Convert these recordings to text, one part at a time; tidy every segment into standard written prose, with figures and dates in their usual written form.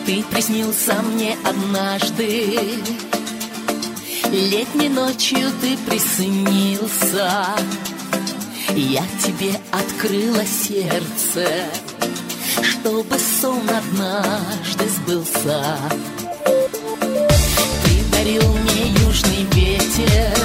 Ты приснился мне однажды, летней ночью ты приснился. Я тебе открыла сердце, чтобы сон однажды сбылся. Ты дарил мне южный ветер,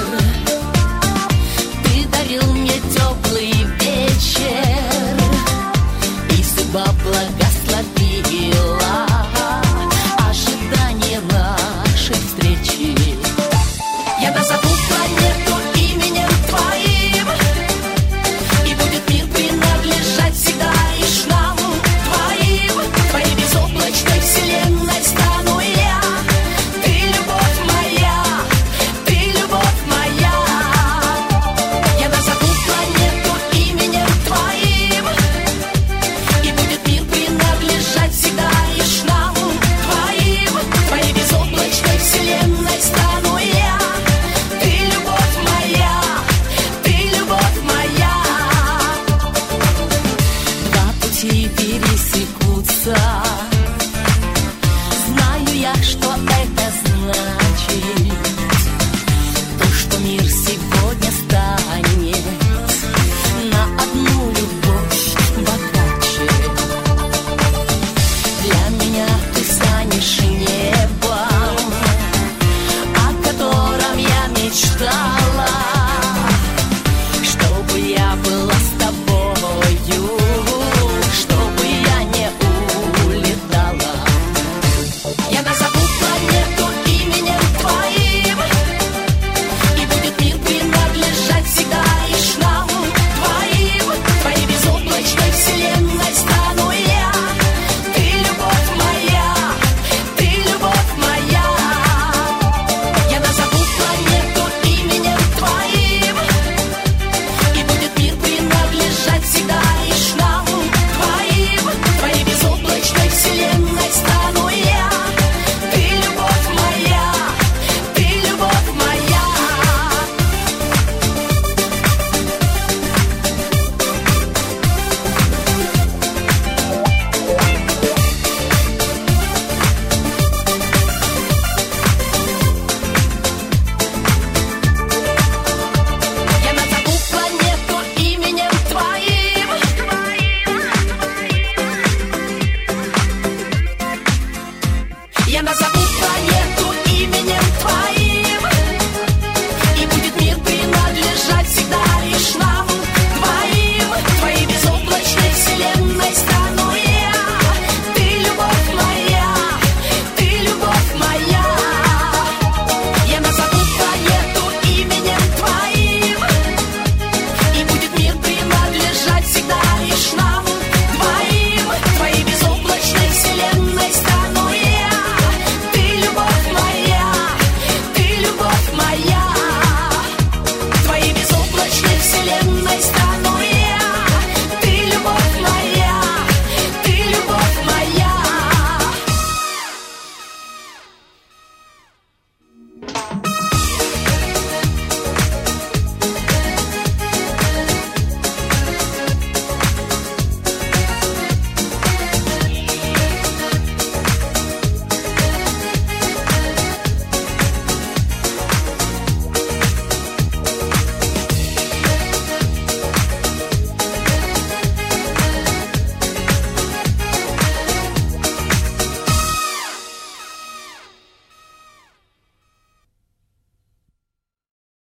ты дарил мне теплый вечер, и судьба благословила ожидание нашей встречи. Я назову планету именем твоим, и будет мир принадлежать всегда лишь нам двоим. Твоей безоблачной вселенной стану я. Ты любовь моя, ты любовь моя. Я назову планету именем твоим, и будет мир принадлежать всегда лишь нам двоим. Твоей безоблачной вселенной стану я. Ты любовь моя, ты любовь моя. Два пути перейти,